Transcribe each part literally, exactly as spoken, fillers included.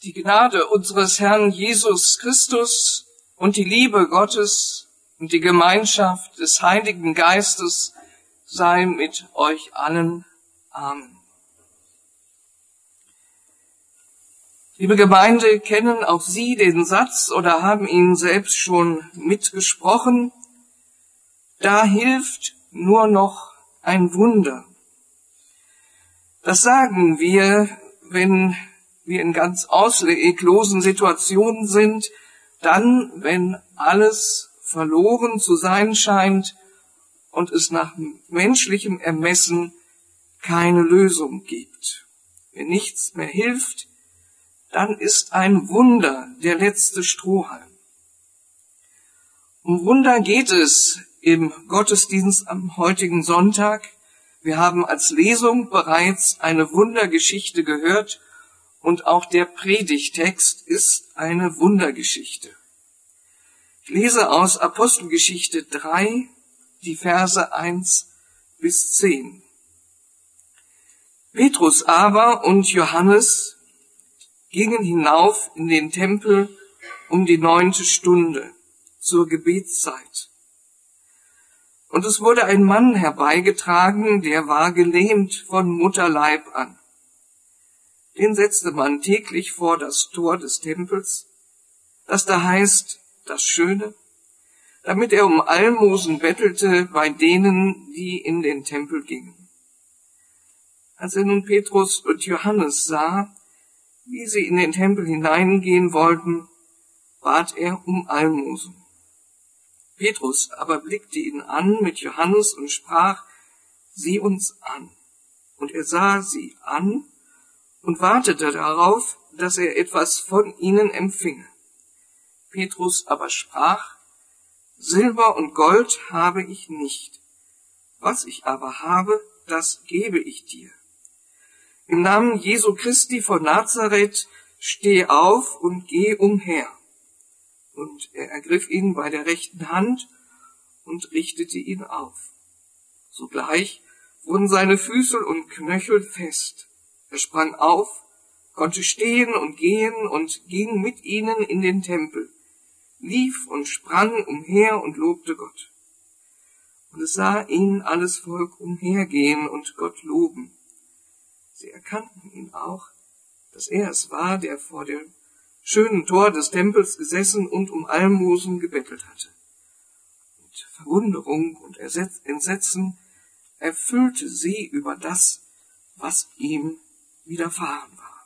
Die Gnade unseres Herrn Jesus Christus und die Liebe Gottes und die Gemeinschaft des Heiligen Geistes sei mit euch allen. Amen. Liebe Gemeinde, kennen auch Sie den Satz oder haben ihn selbst schon mitgesprochen? Da hilft nur noch ein Wunder. Das sagen wir, wenn wir in ganz ausweglosen Situationen sind, dann, wenn alles verloren zu sein scheint und es nach menschlichem Ermessen keine Lösung gibt. Wenn nichts mehr hilft, dann ist ein Wunder der letzte Strohhalm. Um Wunder geht es im Gottesdienst am heutigen Sonntag. Wir haben als Lesung bereits eine Wundergeschichte gehört und auch der Predigtext ist eine Wundergeschichte. Ich lese aus Apostelgeschichte drei, die Verse eins bis zehn. Petrus aber und Johannes gingen hinauf in den Tempel um die neunte Stunde zur Gebetszeit. Und es wurde ein Mann herbeigetragen, der war gelähmt von Mutterleib an. Den setzte man täglich vor das Tor des Tempels, das da heißt, das Schöne, damit er um Almosen bettelte bei denen, die in den Tempel gingen. Als er nun Petrus und Johannes sah, wie sie in den Tempel hineingehen wollten, bat er um Almosen. Petrus aber blickte ihn an mit Johannes und sprach, sieh uns an. Und er sah sie an und wartete darauf, dass er etwas von ihnen empfinge. Petrus aber sprach, Silber und Gold habe ich nicht. Was ich aber habe, das gebe ich dir. Im Namen Jesu Christi von Nazareth, steh auf und geh umher. Und er ergriff ihn bei der rechten Hand und richtete ihn auf. Sogleich wurden seine Füße und Knöchel fest. Er sprang auf, konnte stehen und gehen und ging mit ihnen in den Tempel, lief und sprang umher und lobte Gott. Und es sah ihn alles Volk umhergehen und Gott loben. Sie erkannten ihn auch, dass er es war, der vor dem schönen Tor des Tempels gesessen und um Almosen gebettelt hatte. Und Verwunderung und Entsetzen erfüllte sie über das, was ihm widerfahren war.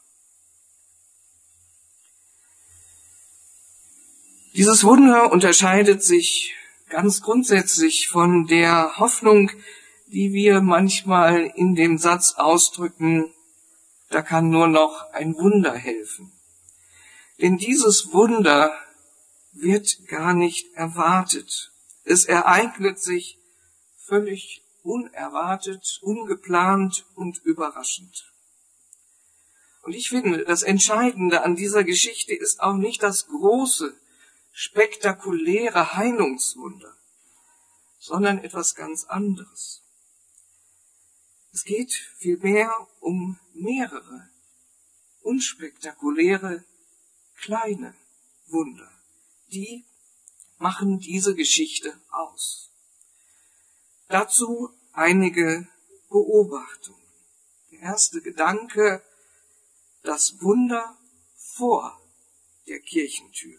Dieses Wunder unterscheidet sich ganz grundsätzlich von der Hoffnung, die wir manchmal in dem Satz ausdrücken, da kann nur noch ein Wunder helfen. Denn dieses Wunder wird gar nicht erwartet. Es ereignet sich völlig unerwartet, ungeplant und überraschend. Und ich finde, das Entscheidende an dieser Geschichte ist auch nicht das große, spektakuläre Heilungswunder, sondern etwas ganz anderes. Es geht vielmehr um mehrere unspektakuläre kleine Wunder. Die machen diese Geschichte aus. Dazu einige Beobachtungen. Der erste Gedanke, das Wunder vor der Kirchentür.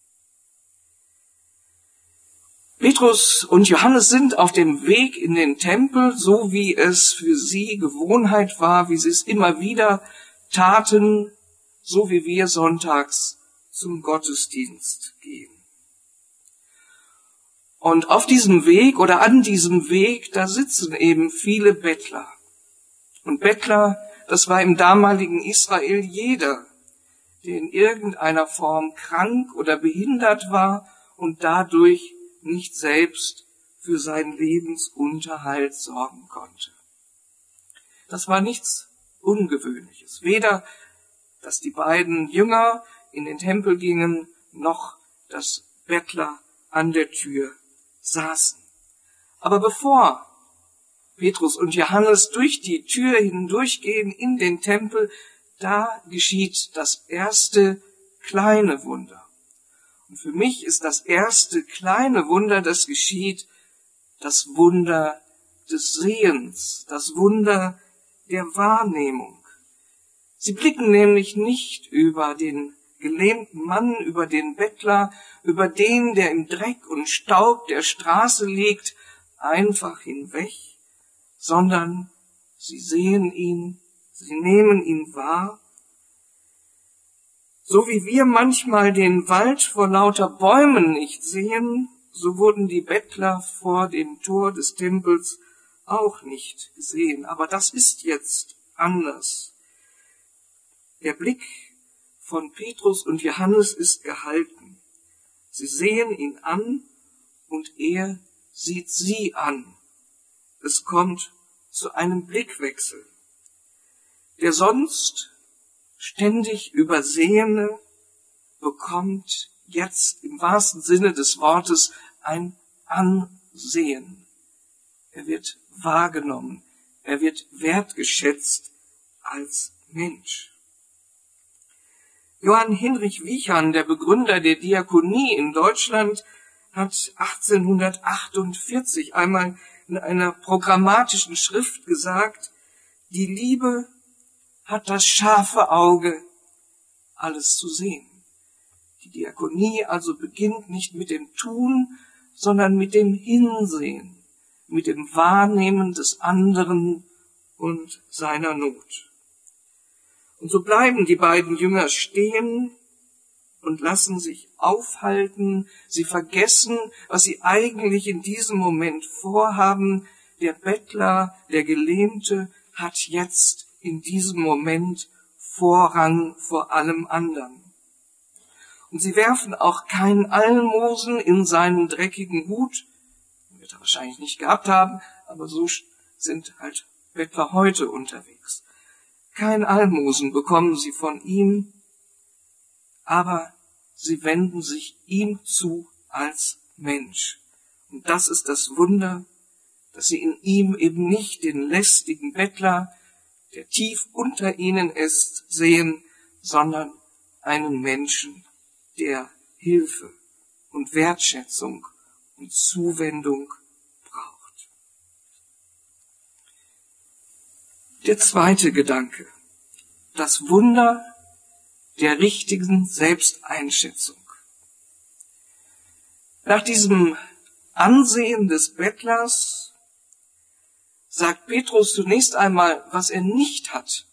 Petrus und Johannes sind auf dem Weg in den Tempel, so wie es für sie Gewohnheit war, wie sie es immer wieder taten, so wie wir sonntags zum Gottesdienst gehen. Und auf diesem Weg oder an diesem Weg, da sitzen eben viele Bettler. Und Bettler, das war im damaligen Israel jeder, der in irgendeiner Form krank oder behindert war und dadurch nicht selbst für seinen Lebensunterhalt sorgen konnte. Das war nichts Ungewöhnliches. Weder, dass die beiden Jünger in den Tempel gingen, noch dass Bettler an der Tür saßen. Aber bevor Petrus und Johannes durch die Tür hindurchgehen in den Tempel, da geschieht das erste kleine Wunder. Und für mich ist das erste kleine Wunder, das geschieht, das Wunder des Sehens, das Wunder der Wahrnehmung. Sie blicken nämlich nicht über den gelähmten Mann, über den Bettler, über den, der im Dreck und Staub der Straße liegt, einfach hinweg, sondern sie sehen ihn, sie nehmen ihn wahr. So wie wir manchmal den Wald vor lauter Bäumen nicht sehen, so wurden die Bettler vor dem Tor des Tempels auch nicht gesehen. Aber das ist jetzt anders. Der Blick von Petrus und Johannes ist gehalten. Sie sehen ihn an und er sieht sie an. Es kommt zu einem Blickwechsel. Der sonst ständig Übersehene bekommt jetzt im wahrsten Sinne des Wortes ein Ansehen. Er wird wahrgenommen, er wird wertgeschätzt als Mensch. Johann Hinrich Wiechern, der Begründer der Diakonie in Deutschland, hat achtzehnhundertachtundvierzig einmal in einer programmatischen Schrift gesagt, die Liebe hat das scharfe Auge, alles zu sehen. Die Diakonie also beginnt nicht mit dem Tun, sondern mit dem Hinsehen, mit dem Wahrnehmen des anderen und seiner Not. Und so bleiben die beiden Jünger stehen und lassen sich aufhalten. Sie vergessen, was sie eigentlich in diesem Moment vorhaben. Der Bettler, der Gelähmte, hat jetzt in diesem Moment Vorrang vor allem anderen. Und sie werfen auch kein Almosen in seinen dreckigen Hut. Wird er wahrscheinlich nicht gehabt haben, aber so sind halt Bettler heute unterwegs. Kein Almosen bekommen sie von ihm, aber sie wenden sich ihm zu als Mensch. Und das ist das Wunder, dass sie in ihm eben nicht den lästigen Bettler, der tief unter ihnen ist, sehen, sondern einen Menschen, der Hilfe und Wertschätzung und Zuwendung braucht. Der zweite Gedanke, das Wunder der richtigen Selbsteinschätzung. Nach diesem Ansehen des Bettlers sagt Petrus zunächst einmal, was er nicht hat.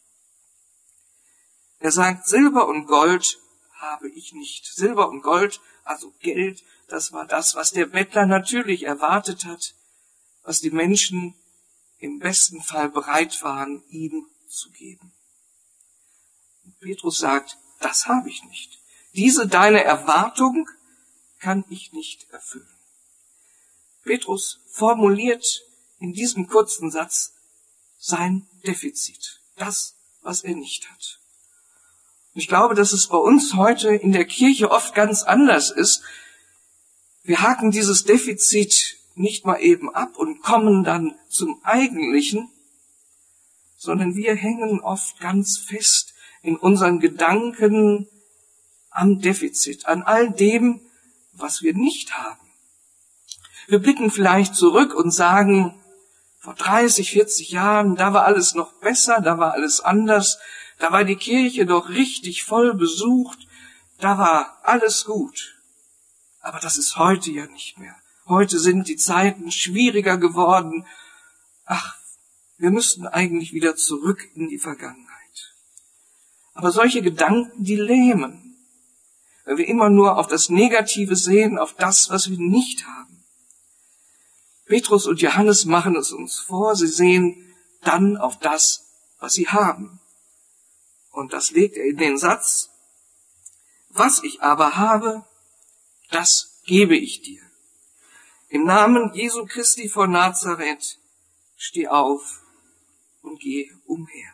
Er sagt, Silber und Gold habe ich nicht. Silber und Gold, also Geld, das war das, was der Bettler natürlich erwartet hat, was die Menschen im besten Fall bereit waren, ihm zu geben. Und Petrus sagt, das habe ich nicht. Diese deine Erwartung kann ich nicht erfüllen. Petrus formuliert in diesem kurzen Satz sein Defizit, das, was er nicht hat. Und ich glaube, dass es bei uns heute in der Kirche oft ganz anders ist. Wir haken dieses Defizit nicht mal eben ab und kommen dann zum Eigentlichen, sondern wir hängen oft ganz fest in unseren Gedanken am Defizit, an all dem, was wir nicht haben. Wir blicken vielleicht zurück und sagen, vor dreißig, vierzig Jahren, da war alles noch besser, da war alles anders, da war die Kirche doch richtig voll besucht, da war alles gut. Aber das ist heute ja nicht mehr. Heute sind die Zeiten schwieriger geworden. Ach, wir müssten eigentlich wieder zurück in die Vergangenheit. Aber solche Gedanken, die lähmen, weil wir immer nur auf das Negative sehen, auf das, was wir nicht haben. Petrus und Johannes machen es uns vor, sie sehen dann auf das, was sie haben. Und das legt er in den Satz, was ich aber habe, das gebe ich dir. Im Namen Jesu Christi von Nazareth, steh auf und geh umher.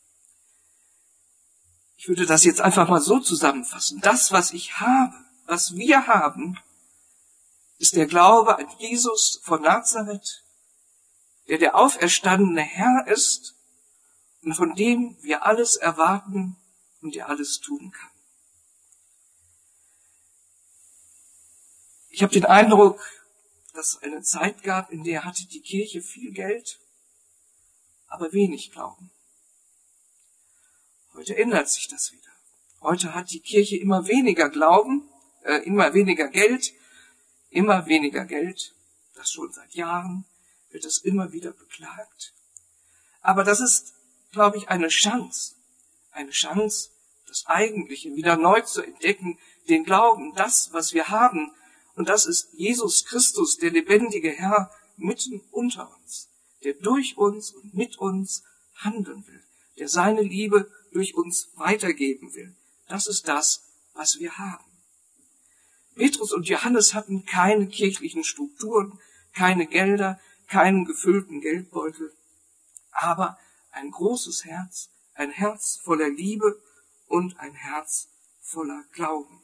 Ich würde das jetzt einfach mal so zusammenfassen. Das, was ich habe, was wir haben, ist der Glaube an Jesus von Nazareth, der der auferstandene Herr ist und von dem wir alles erwarten und der alles tun kann. Ich habe den Eindruck, dass es eine Zeit gab, in der hatte die Kirche viel Geld, aber wenig Glauben. Heute ändert sich das wieder. Heute hat die Kirche immer weniger Glauben, äh, immer weniger Geld, immer weniger Geld. Das schon seit Jahren wird es immer wieder beklagt. Aber das ist, glaube ich, eine Chance, eine Chance, das Eigentliche wieder neu zu entdecken, den Glauben, das, was wir haben. Und das ist Jesus Christus, der lebendige Herr, mitten unter uns, der durch uns und mit uns handeln will, der seine Liebe durch uns weitergeben will. Das ist das, was wir haben. Petrus und Johannes hatten keine kirchlichen Strukturen, keine Gelder, keinen gefüllten Geldbeutel, aber ein großes Herz, ein Herz voller Liebe und ein Herz voller Glauben.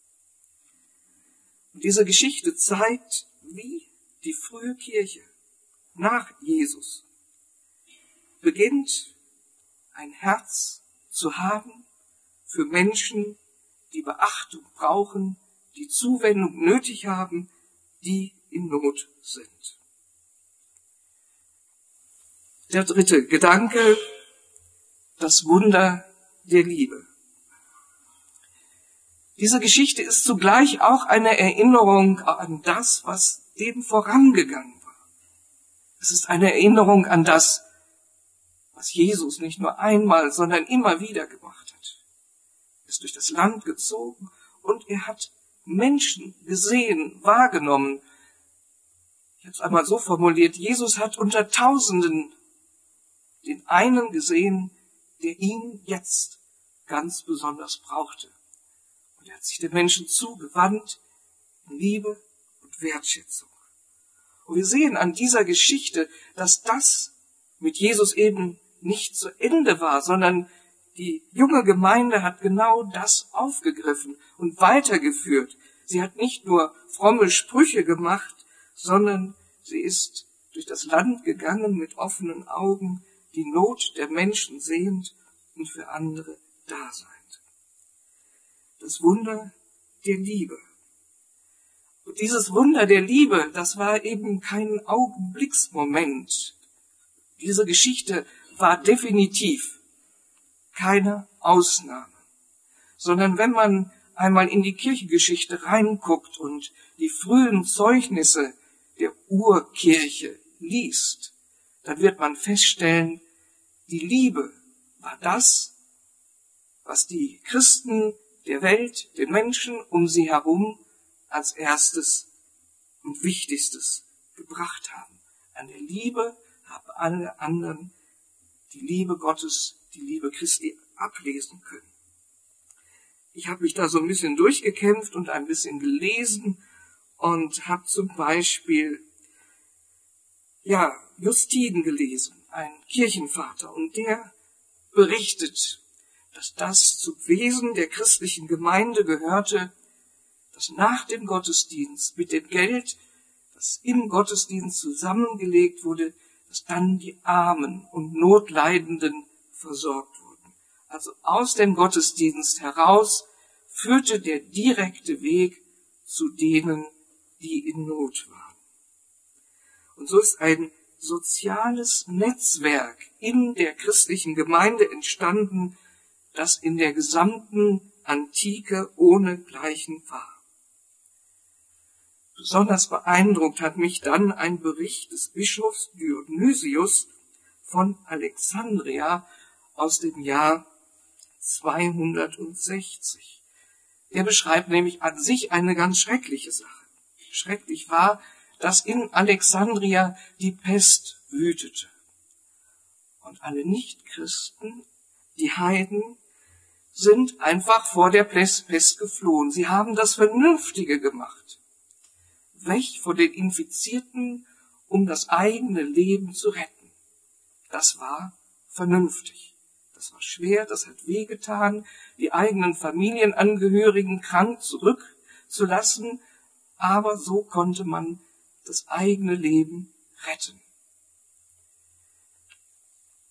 Und diese Geschichte zeigt, wie die frühe Kirche nach Jesus beginnt, ein Herz zu haben für Menschen, die Beachtung brauchen, die Zuwendung nötig haben, die in Not sind. Der dritte Gedanke, das Wunder der Liebe. Diese Geschichte ist zugleich auch eine Erinnerung an das, was dem vorangegangen war. Es ist eine Erinnerung an das, was Jesus nicht nur einmal, sondern immer wieder gemacht hat. Er ist durch das Land gezogen und er hat Menschen gesehen, wahrgenommen. Ich habe es einmal so formuliert, Jesus hat unter Tausenden den einen gesehen, der ihn jetzt ganz besonders brauchte. Und er hat sich den Menschen zugewandt in Liebe und Wertschätzung. Und wir sehen an dieser Geschichte, dass das mit Jesus eben nicht zu Ende war, sondern die junge Gemeinde hat genau das aufgegriffen und weitergeführt. Sie hat nicht nur fromme Sprüche gemacht, sondern sie ist durch das Land gegangen mit offenen Augen, die Not der Menschen sehend und für andere da seiend. Das Wunder der Liebe. Und dieses Wunder der Liebe, das war eben kein Augenblicksmoment. Diese Geschichte war definitiv keine Ausnahme, sondern wenn man einmal in die Kirchengeschichte reinguckt und die frühen Zeugnisse der Urkirche liest, dann wird man feststellen, die Liebe war das, was die Christen der Welt, den Menschen um sie herum als erstes und wichtigstes gebracht haben. An der Liebe haben alle anderen die Liebe Gottes, die Liebe Christi ablesen können. Ich habe mich da so ein bisschen durchgekämpft und ein bisschen gelesen und habe zum Beispiel ja Justin gelesen, ein Kirchenvater, und der berichtet, dass das zum Wesen der christlichen Gemeinde gehörte, dass nach dem Gottesdienst mit dem Geld, das im Gottesdienst zusammengelegt wurde, dass dann die Armen und Notleidenden versorgt wurden. Also aus dem Gottesdienst heraus führte der direkte Weg zu denen, die in Not waren. Und so ist ein soziales Netzwerk in der christlichen Gemeinde entstanden, das in der gesamten Antike ohnegleichen war. Besonders beeindruckt hat mich dann ein Bericht des Bischofs Dionysius von Alexandria aus dem Jahr zweihundertsechzig. Er beschreibt nämlich an sich eine ganz schreckliche Sache. Schrecklich war, dass in Alexandria die Pest wütete. Und alle Nichtchristen, die Heiden, sind einfach vor der Pest geflohen. Sie haben das Vernünftige gemacht. Weg von den Infizierten, um das eigene Leben zu retten. Das war vernünftig. Das war schwer, das hat wehgetan, die eigenen Familienangehörigen krank zurückzulassen, aber so konnte man das eigene Leben retten.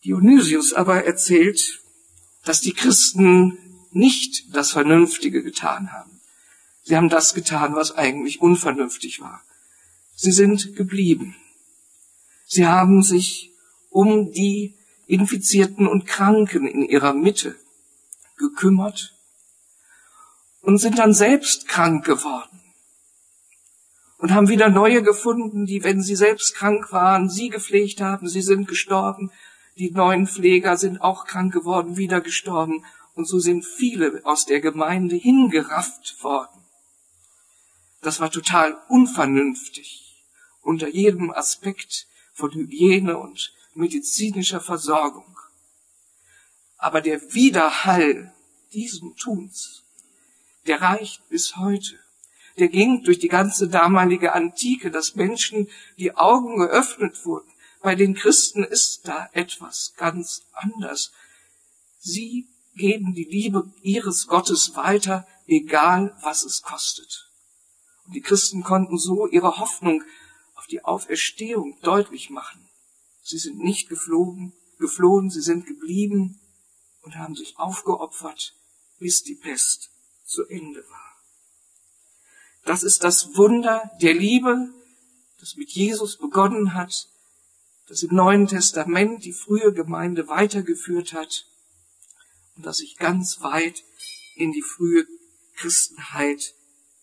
Dionysius aber erzählt, dass die Christen nicht das Vernünftige getan haben. Sie haben das getan, was eigentlich unvernünftig war. Sie sind geblieben. Sie haben sich um die Infizierten und Kranken in ihrer Mitte gekümmert und sind dann selbst krank geworden und haben wieder neue gefunden, die, wenn sie selbst krank waren, sie gepflegt haben. Sie sind gestorben. Die neuen Pfleger sind auch krank geworden, wieder gestorben. Und so sind viele aus der Gemeinde hingerafft worden. Das war total unvernünftig unter jedem Aspekt von Hygiene und medizinischer Versorgung. Aber der Widerhall diesen Tuns, der reicht bis heute. Der ging durch die ganze damalige Antike, dass Menschen die Augen geöffnet wurden. Bei den Christen ist da etwas ganz anders. Sie geben die Liebe ihres Gottes weiter, egal was es kostet. Und die Christen konnten so ihre Hoffnung auf die Auferstehung deutlich machen. Sie sind nicht geflogen, geflohen, sie sind geblieben und haben sich aufgeopfert, bis die Pest zu Ende war. Das ist das Wunder der Liebe, das mit Jesus begonnen hat, das im Neuen Testament die frühe Gemeinde weitergeführt hat und das sich ganz weit in die frühe Christenheit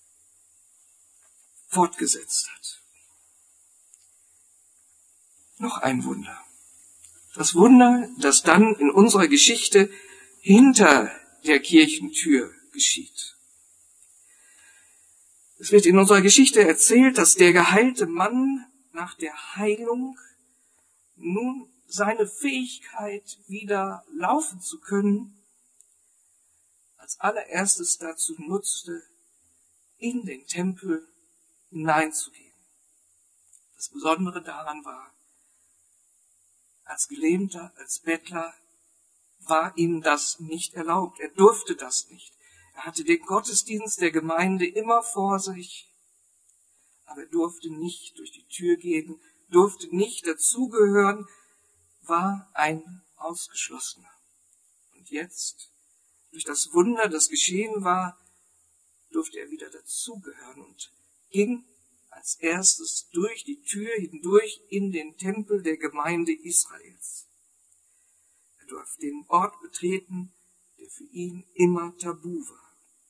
fortgesetzt hat. Noch ein Wunder. Das Wunder, das dann in unserer Geschichte hinter der Kirchentür geschieht. Es wird in unserer Geschichte erzählt, dass der geheilte Mann nach der Heilung nun seine Fähigkeit, wieder laufen zu können, als allererstes dazu nutzte, in den Tempel hineinzugehen. Das Besondere daran war, als Gelähmter, als Bettler war ihm das nicht erlaubt. Er durfte das nicht. Er hatte den Gottesdienst der Gemeinde immer vor sich, aber er durfte nicht durch die Tür gehen, durfte nicht dazugehören, war ein Ausgeschlossener. Und jetzt, durch das Wunder, das geschehen war, durfte er wieder dazugehören und ging als erstes durch die Tür hindurch in den Tempel der Gemeinde Israels. Er durfte den Ort betreten, der für ihn immer tabu war.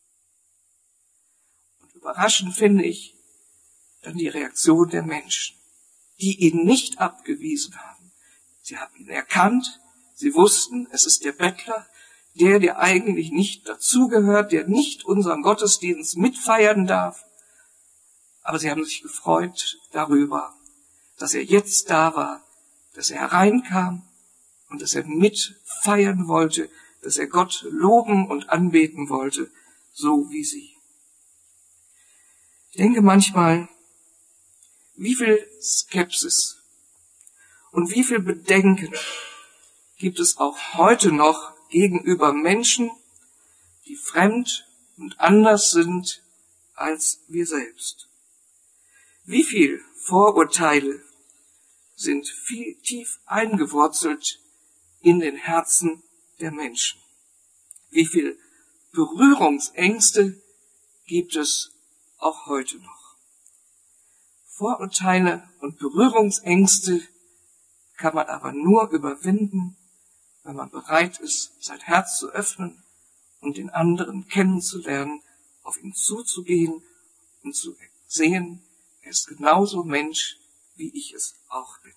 Und überraschend finde ich dann die Reaktion der Menschen, die ihn nicht abgewiesen haben. Sie haben ihn erkannt, sie wussten, es ist der Bettler, der, der eigentlich nicht dazugehört, der nicht unseren Gottesdienst mitfeiern darf. Aber sie haben sich gefreut darüber, dass er jetzt da war, dass er hereinkam und dass er mitfeiern wollte, dass er Gott loben und anbeten wollte, so wie sie. Ich denke manchmal, wie viel Skepsis und wie viel Bedenken gibt es auch heute noch gegenüber Menschen, die fremd und anders sind als wir selbst. Wie viel Vorurteile sind viel tief eingewurzelt in den Herzen der Menschen. Wie viel Berührungsängste gibt es auch heute noch. Vorurteile und Berührungsängste kann man aber nur überwinden, wenn man bereit ist, sein Herz zu öffnen und den anderen kennenzulernen, auf ihn zuzugehen und zu sehen, er ist genauso Mensch, wie ich es auch bin.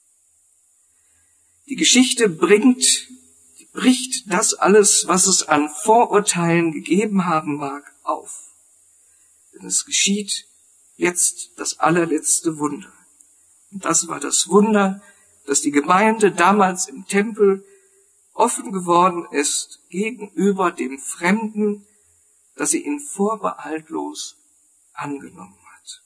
Die Geschichte bringt, die bricht das alles, was es an Vorurteilen gegeben haben mag, auf. Denn es geschieht jetzt das allerletzte Wunder. Und das war das Wunder, dass die Gemeinde damals im Tempel offen geworden ist gegenüber dem Fremden, dass sie ihn vorbehaltlos angenommen hat.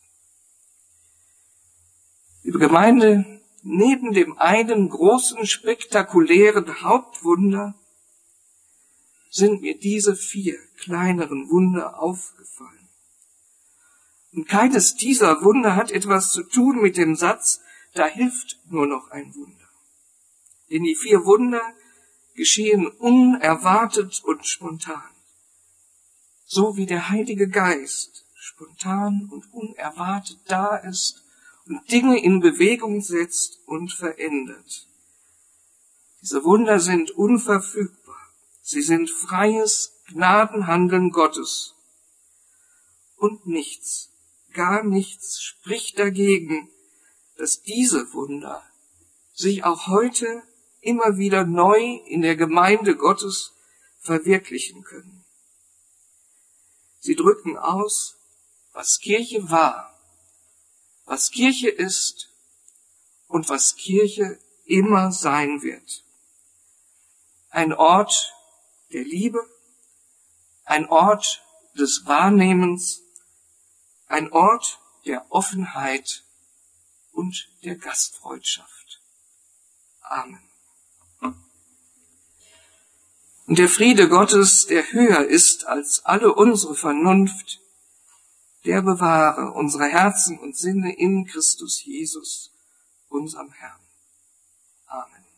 Liebe Gemeinde, neben dem einen großen, spektakulären Hauptwunder sind mir diese vier kleineren Wunder aufgefallen. Und keines dieser Wunder hat etwas zu tun mit dem Satz, da hilft nur noch ein Wunder. Denn die vier Wunder geschehen unerwartet und spontan. So wie der Heilige Geist spontan und unerwartet da ist und Dinge in Bewegung setzt und verändert. Diese Wunder sind unverfügbar. Sie sind freies Gnadenhandeln Gottes. Und nichts, gar nichts spricht dagegen, dass diese Wunder sich auch heute immer wieder neu in der Gemeinde Gottes verwirklichen können. Sie drücken aus, was Kirche war, was Kirche ist und was Kirche immer sein wird. Ein Ort der Liebe, ein Ort des Wahrnehmens, ein Ort der Offenheit und der Gastfreundschaft. Amen. Und der Friede Gottes, der höher ist als alle unsere Vernunft, der bewahre unsere Herzen und Sinne in Christus Jesus, unserem Herrn. Amen.